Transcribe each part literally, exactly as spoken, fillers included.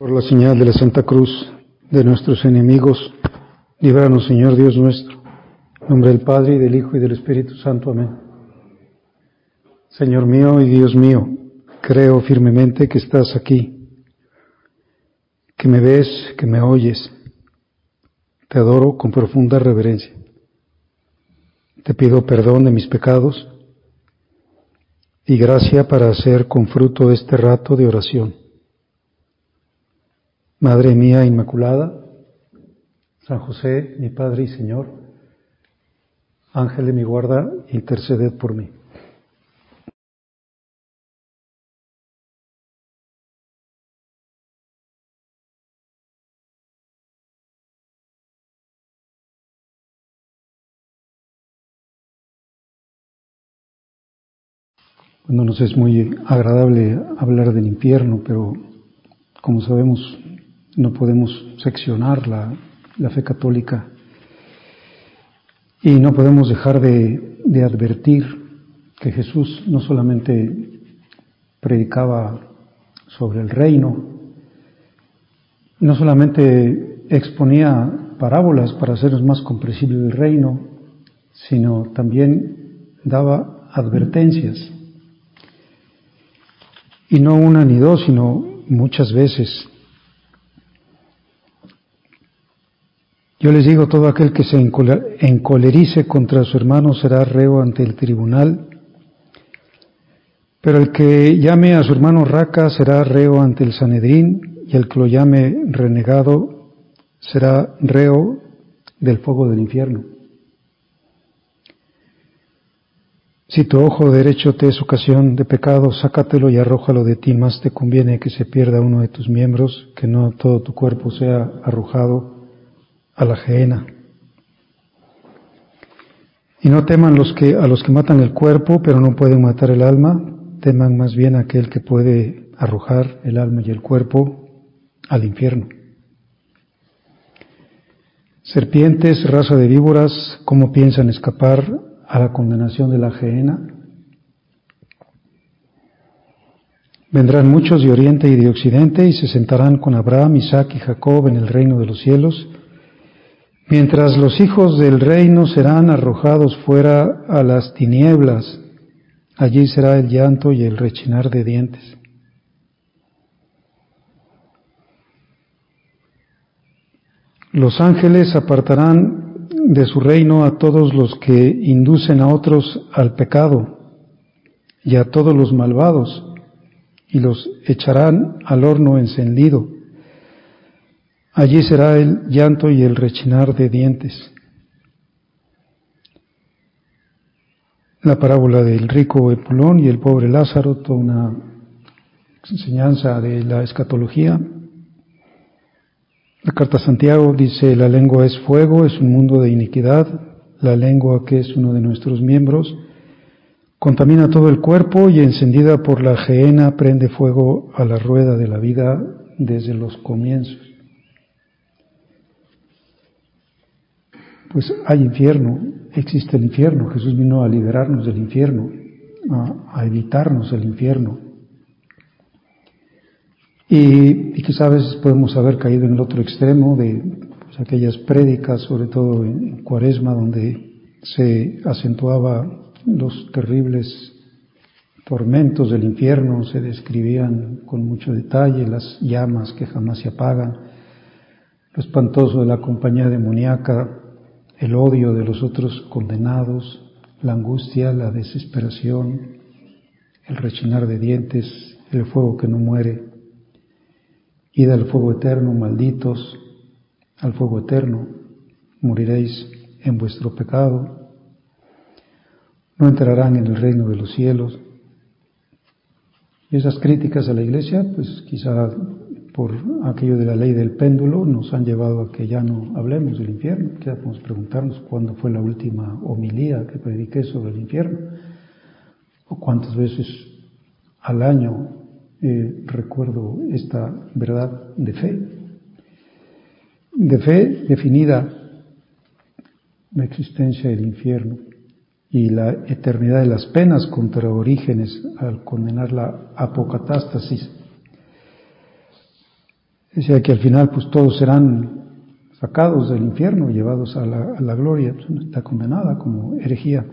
Por la señal de la Santa Cruz de nuestros enemigos, líbranos, Señor Dios nuestro. En nombre del Padre, y del Hijo, y del Espíritu Santo. Amén. Señor mío y Dios mío, creo firmemente que estás aquí, que me ves, que me oyes. Te adoro con profunda reverencia. Te pido perdón de mis pecados y gracia para hacer con fruto este rato de oración. Madre mía Inmaculada, San José, mi Padre y Señor, Ángel de mi guarda, interceded por mí. Bueno, nos es muy agradable hablar del infierno, pero como sabemos, no podemos seccionar la, la fe católica y no podemos dejar de, de advertir que Jesús no solamente predicaba sobre el reino, no solamente exponía parábolas para hacernos más comprensible el reino, sino también daba advertencias. Y no una ni dos, sino muchas veces. Yo les digo, todo aquel que se encolerice contra su hermano será reo ante el tribunal, pero el que llame a su hermano raca será reo ante el Sanedrín, y el que lo llame renegado será reo del fuego del infierno. Si tu ojo derecho te es ocasión de pecado, sácatelo y arrójalo de ti. Más te conviene que se pierda uno de tus miembros, que no todo tu cuerpo sea arrojado a la gehenna. Y no teman los que, a los que matan el cuerpo, pero no pueden matar el alma. Teman más bien a aquel que puede arrojar el alma y el cuerpo al infierno. Serpientes, raza de víboras, ¿cómo piensan escapar a la condenación de la gehenna? Vendrán muchos de oriente y de occidente y se sentarán con Abraham, Isaac y Jacob en el reino de los cielos, mientras los hijos del reino serán arrojados fuera a las tinieblas. Allí será el llanto y el rechinar de dientes. Los ángeles apartarán de su reino a todos los que inducen a otros al pecado y a todos los malvados, y los echarán al horno encendido. Allí será el llanto y el rechinar de dientes. La parábola del rico Epulón y el pobre Lázaro, toda una enseñanza de la escatología. La carta a Santiago dice: la lengua es fuego, es un mundo de iniquidad. La lengua, que es uno de nuestros miembros, contamina todo el cuerpo y encendida por la gehenna prende fuego a la rueda de la vida desde los comienzos. Pues hay infierno, existe el infierno. Jesús vino a liberarnos del infierno, a, a evitarnos el infierno. Y, y quizá a veces podemos haber caído en el otro extremo de pues, aquellas prédicas, sobre todo en, en Cuaresma, donde se acentuaba los terribles tormentos del infierno, se describían con mucho detalle las llamas que jamás se apagan, lo espantoso de la compañía demoníaca, el odio de los otros condenados, la angustia, la desesperación, el rechinar de dientes, el fuego que no muere. Id al fuego eterno, malditos, al fuego eterno, moriréis en vuestro pecado, no entrarán en el reino de los cielos. Y esas críticas a la Iglesia, pues quizá por aquello de la ley del péndulo, nos han llevado a que ya no hablemos del infierno. Quizá podemos preguntarnos cuándo fue la última homilía que prediqué sobre el infierno, o cuántas veces al año Eh, recuerdo esta verdad de fe, de fe definida, la existencia del infierno y la eternidad de las penas contra Orígenes al condenar la apocatástasis. Decía que al final pues todos serán sacados del infierno, llevados a la, a la gloria, pues está condenada como herejía.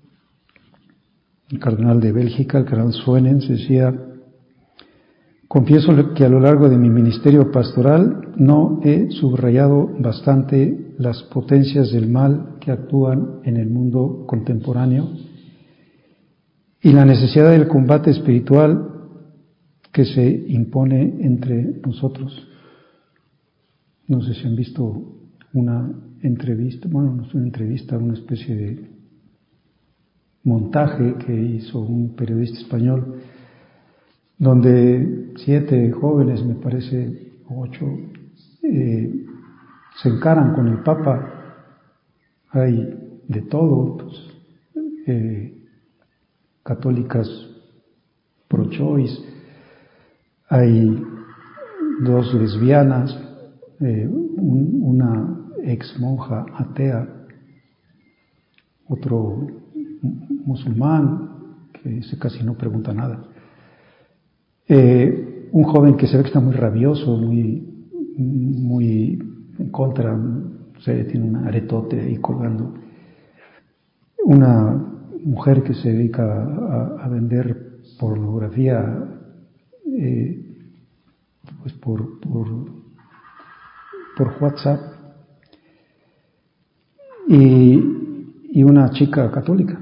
El cardenal de Bélgica, el cardenal Suenens, decía: confieso que a lo largo de mi ministerio pastoral no he subrayado bastante las potencias del mal que actúan en el mundo contemporáneo y la necesidad del combate espiritual que se impone entre nosotros. No sé si han visto una entrevista, bueno, no es una entrevista, una especie de montaje que hizo un periodista español, donde siete jóvenes, me parece, ocho, eh, se encaran con el Papa. Hay de todo, pues, eh, católicas pro-choice, hay dos lesbianas, eh, un, una ex monja atea, otro musulmán que ese casi no pregunta nada, eh, un joven que se ve que está muy rabioso, muy, muy en contra, no sé, tiene un aretote ahí colgando, una mujer que se dedica a, a vender pornografía, eh, pues por, por, por WhatsApp, y, y una chica católica.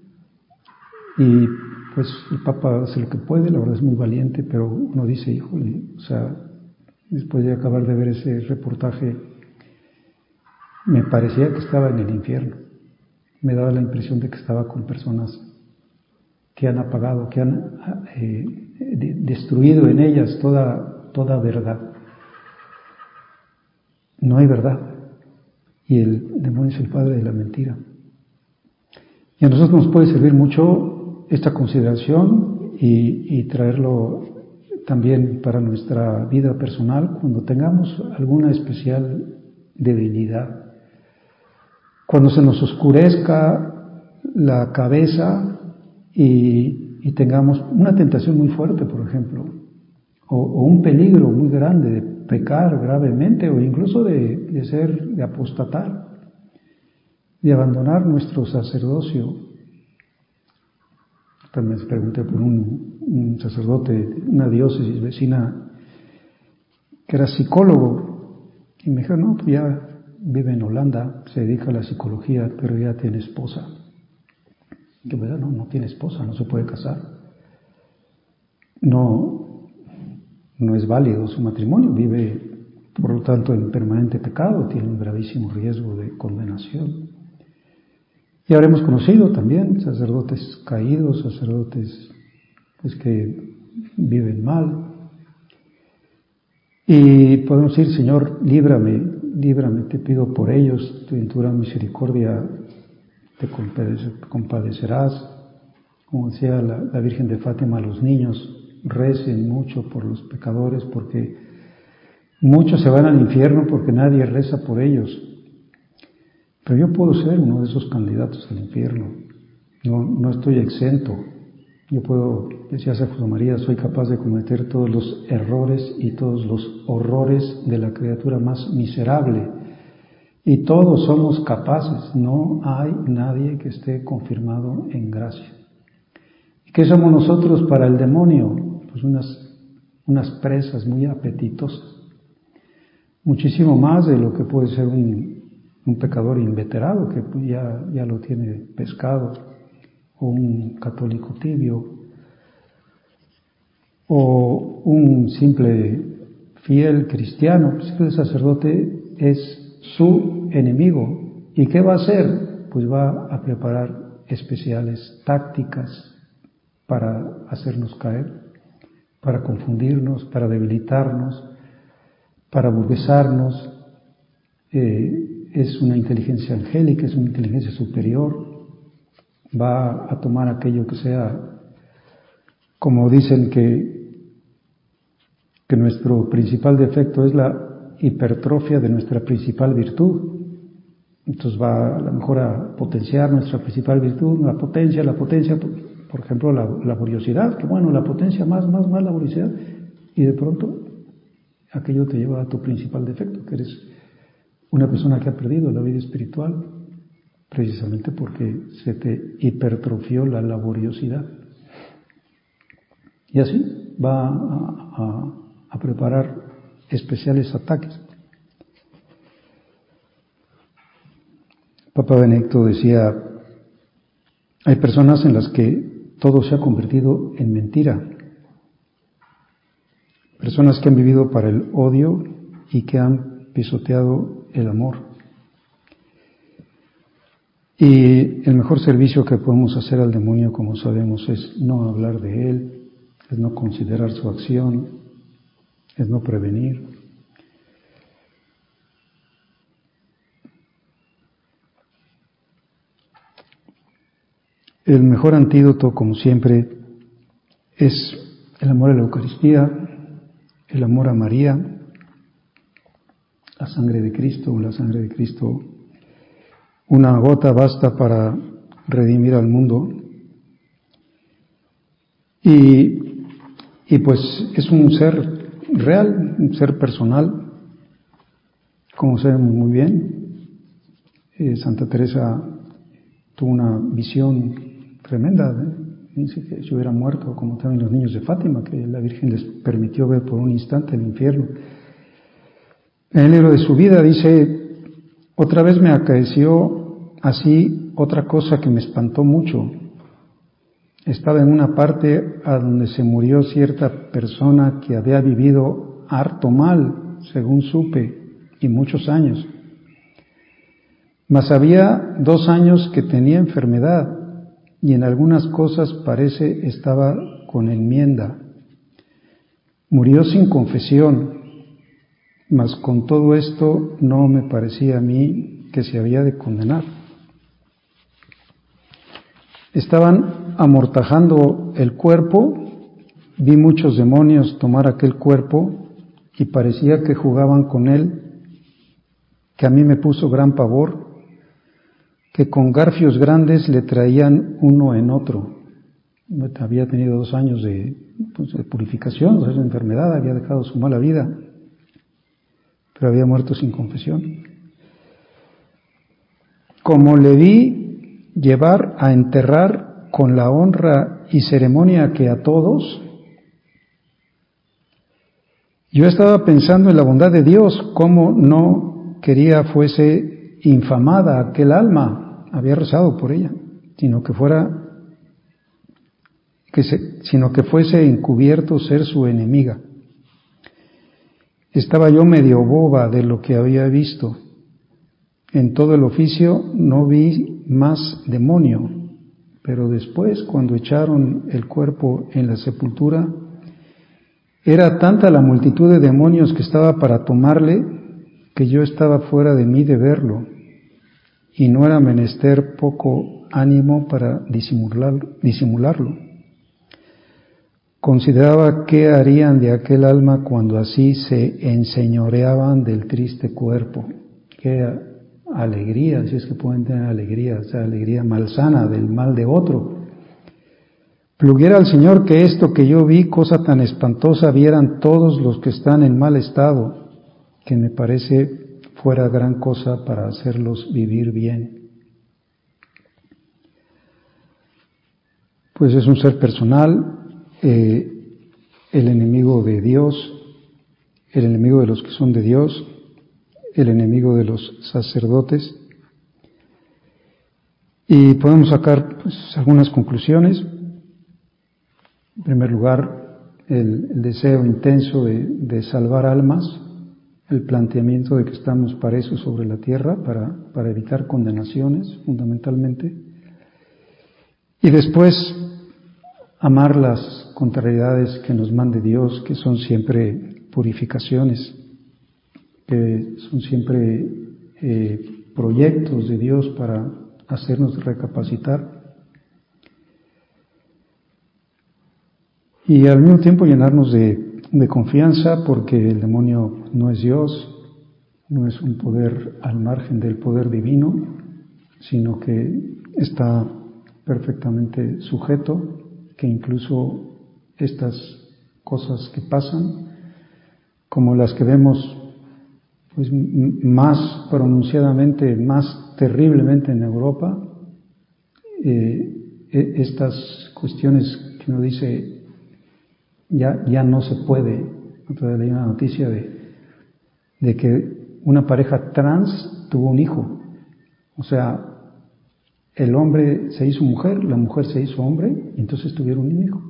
Y pues el Papa hace lo que puede, la verdad es muy valiente, pero uno dice, híjole, o sea, después de acabar de ver ese reportaje, me parecía que estaba en el infierno. Me daba la impresión de que estaba con personas que han apagado, que han eh, de, destruido en ellas toda, toda verdad. No hay verdad. Y el demonio es el padre de la mentira. Y a nosotros nos puede servir mucho esta consideración y, y traerlo también para nuestra vida personal cuando tengamos alguna especial debilidad. Cuando se nos oscurezca la cabeza y, y tengamos una tentación muy fuerte, por ejemplo, o, o un peligro muy grande de pecar gravemente o incluso de, de ser, de apostatar, de abandonar nuestro sacerdocio. También me pregunté por un, un sacerdote de una diócesis vecina que era psicólogo y me dijo, no, pues ya vive en Holanda, se dedica a la psicología, pero ya tiene esposa. Y yo, ¿verdad? No, no tiene esposa, no se puede casar. No, no es válido su matrimonio, vive, por lo tanto, en permanente pecado, tiene un gravísimo riesgo de condenación. Y habremos conocido también sacerdotes caídos, sacerdotes pues, que viven mal. Y podemos decir, Señor, líbrame, líbrame, te pido por ellos, tu en tu gran misericordia te compadecerás. Como decía la, la Virgen de Fátima a los niños, recen mucho por los pecadores, porque muchos se van al infierno porque nadie reza por ellos. Pero yo puedo ser uno de esos candidatos al infierno. No, no estoy exento. Yo puedo, decía San José María, soy capaz de cometer todos los errores y todos los horrores de la criatura más miserable. Y todos somos capaces. No hay nadie que esté confirmado en gracia. ¿Y qué somos nosotros para el demonio? Pues unas, unas presas muy apetitosas. Muchísimo más de lo que puede ser un un pecador inveterado que ya, ya lo tiene pescado, o un católico tibio, o un simple fiel cristiano. Pues el sacerdote es su enemigo. ¿Y qué va a hacer? Pues va a preparar especiales tácticas para hacernos caer, para confundirnos, para debilitarnos, para burguesarnos. Eh, es una inteligencia angélica, es una inteligencia superior, va a tomar aquello que sea, como dicen que, que nuestro principal defecto es la hipertrofia de nuestra principal virtud. Entonces va a lo mejor a potenciar nuestra principal virtud, la potencia, la potencia, por, por ejemplo, la laboriosidad, que bueno, la potencia más, más, más laboriosidad, y de pronto aquello te lleva a tu principal defecto, que eres una persona que ha perdido la vida espiritual, precisamente porque se te hipertrofió la laboriosidad. Y así va a, a, a preparar especiales ataques. Papa Benedicto decía, hay personas en las que todo se ha convertido en mentira. Personas que han vivido para el odio y que han pisoteado el amor. Y el mejor servicio que podemos hacer al demonio, como sabemos, es no hablar de él, es no considerar su acción, es no prevenir. El mejor antídoto, como siempre, es el amor a la Eucaristía, el amor a María, la sangre de Cristo, la sangre de Cristo. Una gota basta para redimir al mundo. Y, y pues es un ser real, un ser personal, como sabemos muy bien. Eh, Santa Teresa tuvo una visión tremenda, ¿eh? Dice que si hubiera muerto, como también los niños de Fátima, que la Virgen les permitió ver por un instante el infierno. En el libro de su vida dice, otra vez me acaeció así otra cosa que me espantó mucho. Estaba en una parte a donde se murió cierta persona que había vivido harto mal, según supe, y muchos años. Mas había dos años que tenía enfermedad y en algunas cosas parece estaba con enmienda. Murió sin confesión, mas con todo esto no me parecía a mí que se había de condenar. Estaban amortajando el cuerpo, vi muchos demonios tomar aquel cuerpo y parecía que jugaban con él, que a mí me puso gran pavor, que con garfios grandes le traían uno en otro. Había tenido dos años de, pues, de purificación, de enfermedad, había dejado su mala vida, pero había muerto sin confesión. Como le vi llevar a enterrar con la honra y ceremonia que a todos, yo estaba pensando en la bondad de Dios, cómo no quería fuese infamada aquel alma. Había rezado por ella, sino que fuera, que se, sino que fuese encubierto ser su enemiga. Estaba yo medio boba de lo que había visto. En todo el oficio no vi más demonio, pero después, cuando echaron el cuerpo en la sepultura, era tanta la multitud de demonios que estaba para tomarle, que yo estaba fuera de mí de verlo. Y no era menester poco ánimo para disimular, disimularlo. Consideraba qué harían de aquel alma cuando así se enseñoreaban del triste cuerpo. Qué alegría, si es que pueden tener alegría, esa alegría malsana del mal de otro. Pluguiera al Señor que esto que yo vi, cosa tan espantosa, vieran todos los que están en mal estado, que me parece fuera gran cosa para hacerlos vivir bien. Pues es un ser personal, eh, el enemigo de Dios, el enemigo de los que son de Dios, el enemigo de los sacerdotes. Y podemos sacar pues, algunas conclusiones. En primer lugar, el, el deseo intenso de, de salvar almas, el planteamiento de que estamos para eso sobre la tierra, para, para evitar condenaciones, fundamentalmente. Y después, amar las contrariedades que nos mande Dios, que son siempre purificaciones, que son siempre eh, proyectos de Dios para hacernos recapacitar. Y al mismo tiempo llenarnos de, de confianza, porque el demonio no es Dios, no es un poder al margen del poder divino, sino que está perfectamente sujeto, que incluso estas cosas que pasan, como las que vemos pues más pronunciadamente, más terriblemente en Europa, eh, estas cuestiones que uno dice ya, ya no se puede. Otra vez leí una noticia de, de que una pareja trans tuvo un hijo. O sea, el hombre se hizo mujer, la mujer se hizo hombre, y entonces tuvieron un hijo.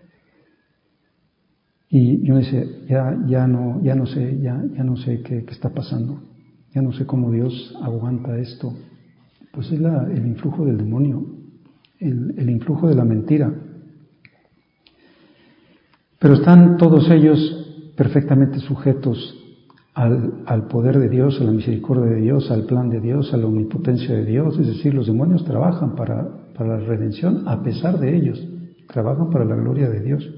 Y yo decía, ya, ya no, ya no sé, ya, ya no sé qué, qué está pasando. Ya no sé cómo Dios aguanta esto. Pues es la, el influjo del demonio, el, el influjo de la mentira. Pero están todos ellos perfectamente sujetos al, al poder de Dios, a la misericordia de Dios, al plan de Dios, a la omnipotencia de Dios. Es decir, los demonios trabajan para, para la redención a pesar de ellos, trabajan para la gloria de Dios.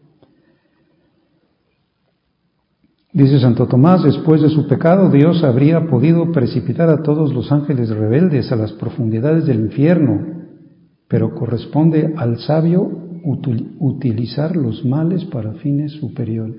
Dice Santo Tomás, después de su pecado, Dios habría podido precipitar a todos los ángeles rebeldes a las profundidades del infierno, pero corresponde al sabio util, utilizar los males para fines superiores.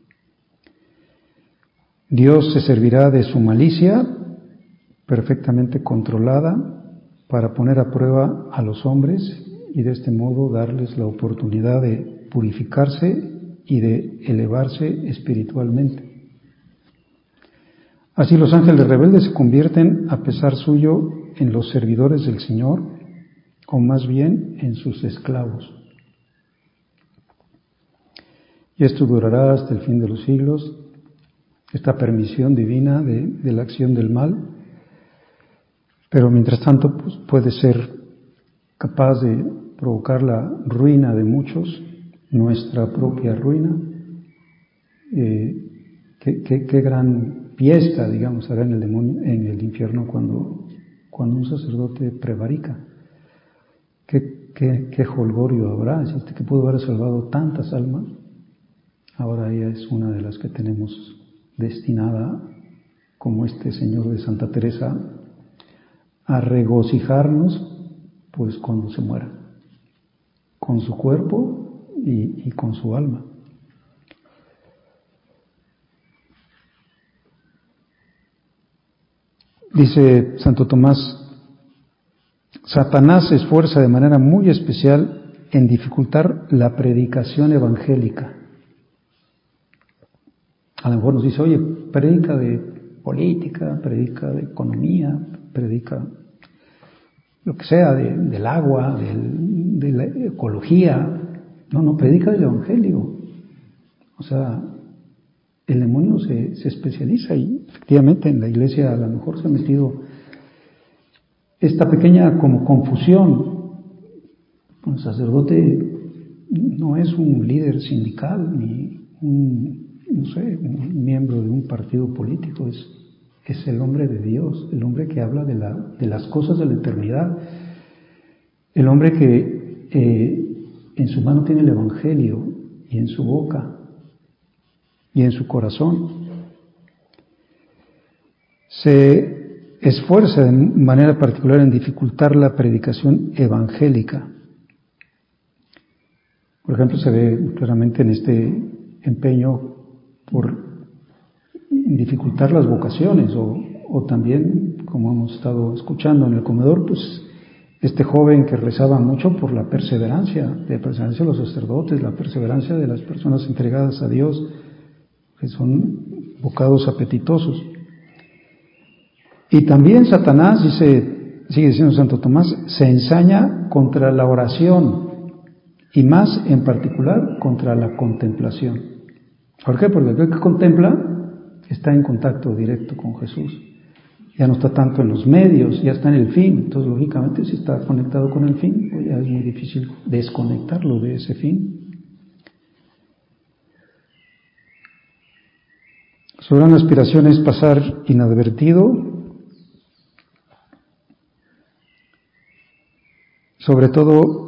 Dios se servirá de su malicia, perfectamente controlada, para poner a prueba a los hombres y de este modo darles la oportunidad de purificarse y de elevarse espiritualmente. Así los ángeles rebeldes se convierten, a pesar suyo, en los servidores del Señor, o más bien en sus esclavos. Y esto durará hasta el fin de los siglos, esta permisión divina de, de la acción del mal, pero mientras tanto pues, puede ser capaz de provocar la ruina de muchos, nuestra propia ruina. Eh, qué, qué, qué gran fiesta, digamos, hará en el demonio, en el infierno cuando, cuando un sacerdote prevarica. Qué, qué, qué jolgorio habrá, es este que pudo haber salvado tantas almas. Ahora ella es una de las que tenemos destinada, como este señor de Santa Teresa, a regocijarnos, pues cuando se muera, con su cuerpo y, y con su alma. Dice Santo Tomás, Satanás se esfuerza de manera muy especial en dificultar la predicación evangélica. A lo mejor nos dice, oye, predica de política, predica de economía, predica lo que sea, de, del agua, del, de la ecología. No, no, predica del evangelio. O sea, el demonio se, se especializa y efectivamente en la iglesia a lo mejor se ha metido esta pequeña como confusión. Un sacerdote no es un líder sindical ni un, no sé, un miembro de un partido político, es, es el hombre de Dios, el hombre que habla de, la, de las cosas de la eternidad, el hombre que eh, en su mano tiene el evangelio y en su boca y en su corazón. Se esfuerza de manera particular en dificultar la predicación evangélica. Por ejemplo, se ve claramente en este empeño por dificultar las vocaciones o, o también, como hemos estado escuchando en el comedor, pues este joven que rezaba mucho por la perseverancia, de perseverancia de los sacerdotes, la perseverancia de las personas entregadas a Dios, que son bocados apetitosos. Y también Satanás, dice, sigue diciendo Santo Tomás, se ensaña contra la oración y más en particular contra la contemplación. ¿Por qué? Porque aquel que contempla está en contacto directo con Jesús. Ya no está tanto en los medios, ya está en el fin. Entonces, lógicamente, si está conectado con el fin, pues ya es muy difícil desconectarlo de ese fin. Su gran aspiración es pasar inadvertido, sobre todo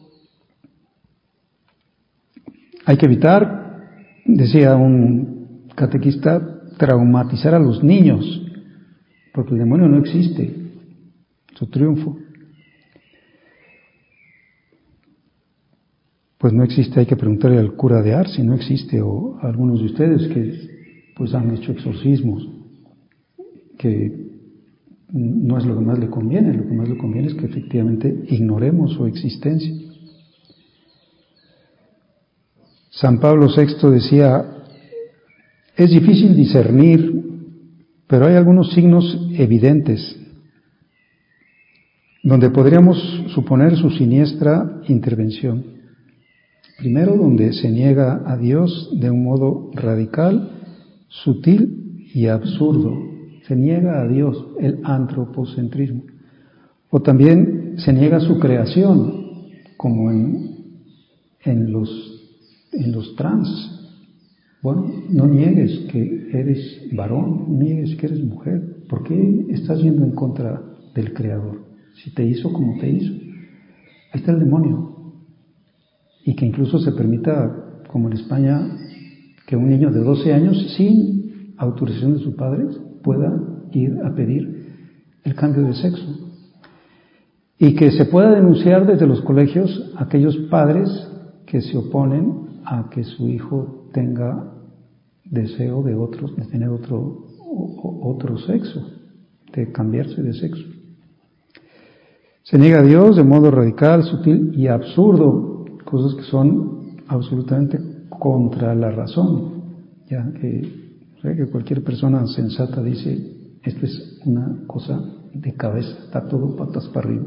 hay que evitar, decía un catequista, traumatizar a los niños, porque el demonio no existe, su triunfo. Pues no existe, hay que preguntarle al cura de Ars si no existe, o a algunos de ustedes que pues han hecho exorcismos, que no es lo que más le conviene. Lo que más le conviene es que efectivamente ignoremos su existencia. San Pablo sexto decía: es difícil discernir, pero hay algunos signos evidentes donde podríamos suponer su siniestra intervención. Primero, donde se niega a Dios de un modo radical, sutil y absurdo. Se niega a Dios, el antropocentrismo. O también se niega su creación, como en, en los, en los trans. Bueno, no niegues que eres varón, no niegues que eres mujer. ¿Por qué estás yendo en contra del Creador? Si te hizo como te hizo. Ahí está el demonio. Y que incluso se permita, como en España, que un niño de doce años, sin autorización de sus padres, pueda ir a pedir el cambio de sexo. Y que se pueda denunciar desde los colegios a aquellos padres que se oponen a que su hijo tenga deseo de otros, de tener otro, otro sexo, de cambiarse de sexo. Se niega a Dios de modo radical, sutil y absurdo, cosas que son absolutamente contra la razón, ya que, o sea, que cualquier persona sensata dice, esto es una cosa de cabeza, está todo patas para arriba.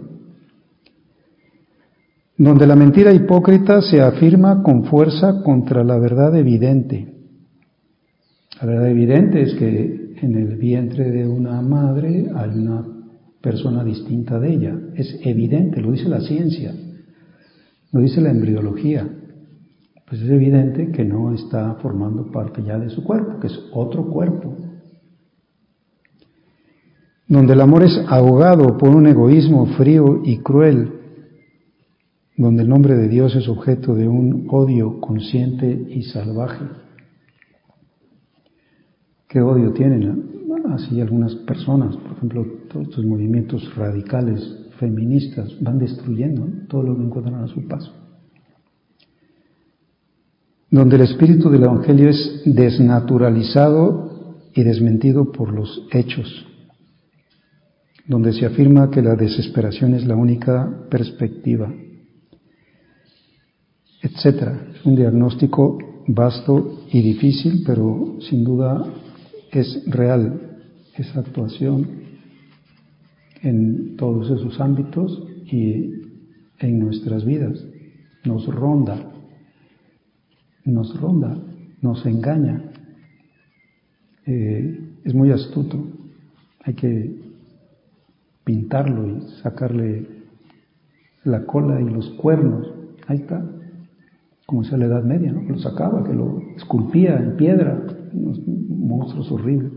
Donde la mentira hipócrita se afirma con fuerza contra la verdad evidente. La verdad evidente es que en el vientre de una madre hay una persona distinta de ella. Es evidente, lo dice la ciencia, lo dice la embriología. Pues es evidente que no está formando parte ya de su cuerpo, que es otro cuerpo. Donde el amor es ahogado por un egoísmo frío y cruel, donde el nombre de Dios es objeto de un odio consciente y salvaje. ¿Qué odio tienen así algunas personas? Por ejemplo, todos estos movimientos radicales, feministas, van destruyendo todo lo que encuentran a su paso. Donde el espíritu del Evangelio es desnaturalizado y desmentido por los hechos. Donde se afirma que la desesperación es la única perspectiva, etcétera. Es un diagnóstico vasto y difícil, pero sin duda es real esa actuación en todos esos ámbitos y en nuestras vidas. Nos ronda, nos ronda, nos engaña. Eh, es muy astuto. Hay que pintarlo y sacarle la cola y los cuernos. Ahí está. Como decía la Edad Media, ¿no? Que lo sacaba, que lo esculpía en piedra, unos monstruos horribles.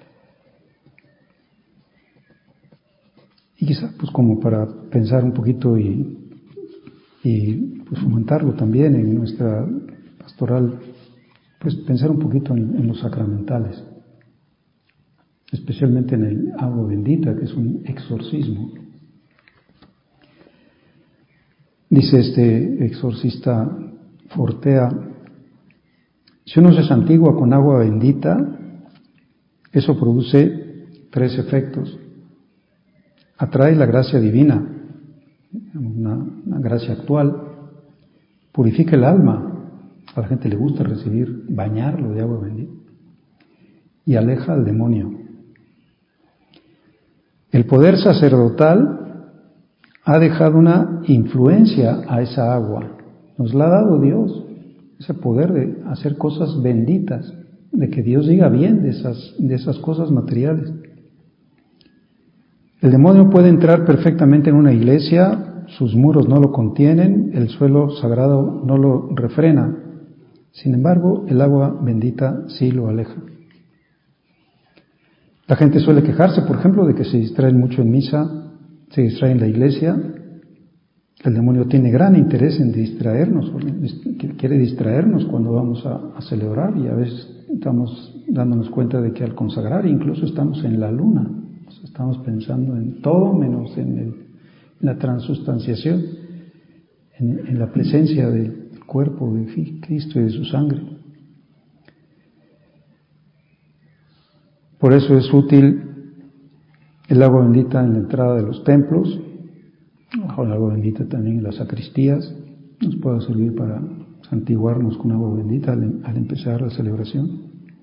Y quizá, pues como para pensar un poquito y, y pues fomentarlo también en nuestra pastoral, pues pensar un poquito en, en los sacramentales, especialmente en el agua bendita, que es un exorcismo. Dice este exorcista Fortea: si uno se santigua con agua bendita, eso produce tres efectos. Atrae la gracia divina, una, una gracia actual, purifica el alma, a la gente le gusta recibir, bañarlo de agua bendita, y aleja al demonio. El poder sacerdotal ha dejado una influencia a esa agua, nos la ha dado Dios, ese poder de hacer cosas benditas, de que Dios diga bien de esas, de esas cosas materiales. El demonio puede entrar perfectamente en una iglesia, sus muros no lo contienen, el suelo sagrado no lo refrena. Sin embargo, el agua bendita sí lo aleja. La gente suele quejarse, por ejemplo, de que se distraen mucho en misa, se distraen en la iglesia. El demonio tiene gran interés en distraernos, quiere distraernos cuando vamos a, a celebrar, y a veces estamos dándonos cuenta de que al consagrar incluso estamos en la luna. Estamos pensando en todo menos en, el, en la transustanciación, en, en la presencia del cuerpo de Cristo y de su sangre. Por eso es útil el agua bendita en la entrada de los templos, o el agua bendita también en las sacristías. Nos puede servir para santiguarnos con agua bendita al, al empezar la celebración.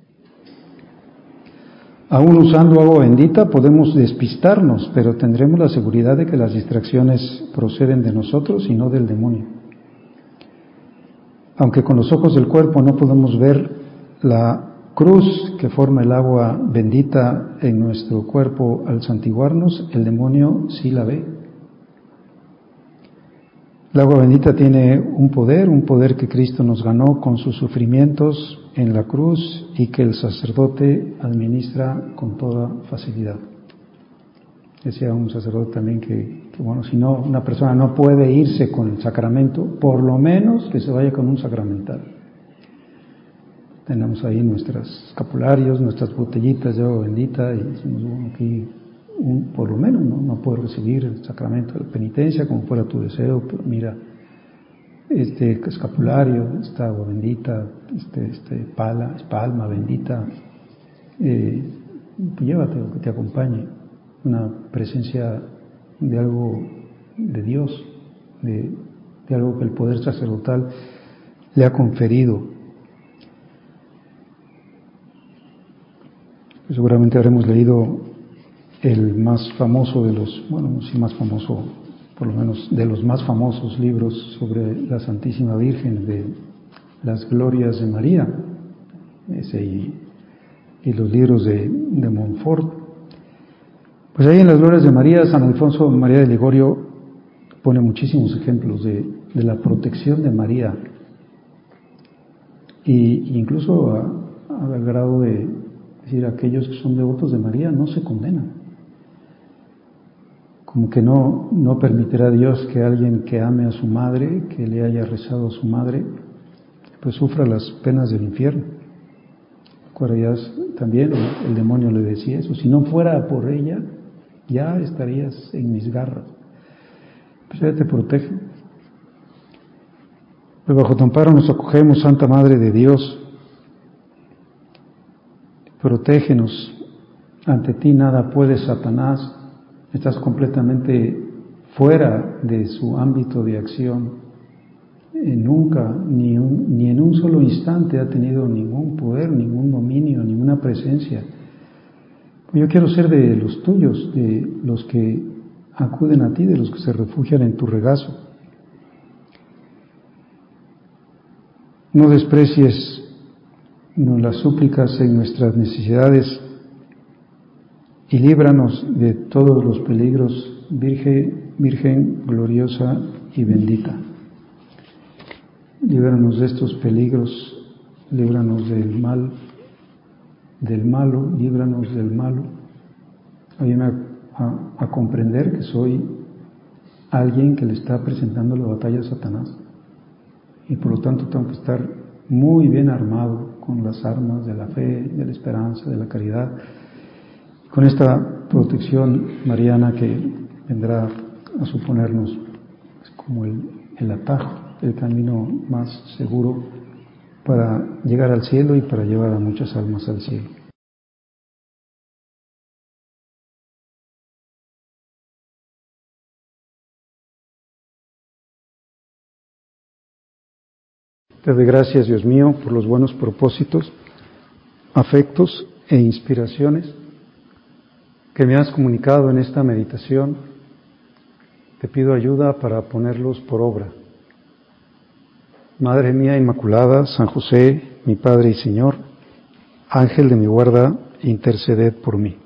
Aún usando agua bendita podemos despistarnos, pero tendremos la seguridad de que las distracciones proceden de nosotros y no del demonio. Aunque con los ojos del cuerpo no podemos ver la cruz que forma el agua bendita en nuestro cuerpo al santiguarnos, el demonio sí la ve. El agua bendita tiene un poder, un poder que Cristo nos ganó con sus sufrimientos en la cruz y que el sacerdote administra con toda facilidad. Decía un sacerdote también que, que, bueno, si no, una persona no puede irse con el sacramento, por lo menos que se vaya con un sacramental. Tenemos ahí nuestros escapularios, nuestras botellitas de agua bendita y decimos, bueno, aquí un, por lo menos no, no puedes recibir el sacramento de la penitencia como fuera tu deseo, pero mira, este escapulario, esta agua bendita, este, este pala, palma bendita, eh, pues llévate o que te acompañe, una presencia de algo de Dios, de, de algo que el poder sacerdotal le ha conferido. Seguramente habremos leído el más famoso de los, bueno, sí más famoso, por lo menos de los más famosos libros sobre la Santísima Virgen, de las Glorias de María, ese y, y los libros de, de Montfort. Pues ahí en las Glorias de María, San Alfonso María de Ligorio pone muchísimos ejemplos de, de la protección de María, y incluso a, al grado de Es decir, aquellos que son devotos de María no se condenan. Como que no, no permitirá Dios que alguien que ame a su madre, que le haya rezado a su madre, pues sufra las penas del infierno. Recuerda, también el, el demonio le decía eso, si no fuera por ella, ya estarías en mis garras. Pues ella te protege. Pues bajo tu amparo nos acogemos, Santa Madre de Dios. Protégenos, ante ti nada puede Satanás, estás completamente fuera de su ámbito de acción, eh, nunca, ni, un, ni en un solo instante ha tenido ningún poder, ningún dominio, ninguna presencia. Yo quiero ser de los tuyos, de los que acuden a ti, de los que se refugian en tu regazo. No desprecies nos las súplicas en nuestras necesidades y líbranos de todos los peligros, Virgen, Virgen gloriosa y bendita. Líbranos de estos peligros, líbranos del mal, del malo, líbranos del malo. Ayúdame a, a comprender que soy alguien que le está presentando la batalla a Satanás y por lo tanto tengo que estar muy bien armado con las armas de la fe, de la esperanza, de la caridad, con esta protección mariana que vendrá a suponernos como el, el atajo, el camino más seguro para llegar al cielo y para llevar a muchas almas al cielo. Te doy gracias, Dios mío, por los buenos propósitos, afectos e inspiraciones que me has comunicado en esta meditación. Te pido ayuda para ponerlos por obra. Madre mía Inmaculada, San José, mi Padre y Señor, Ángel de mi guarda, interceded por mí.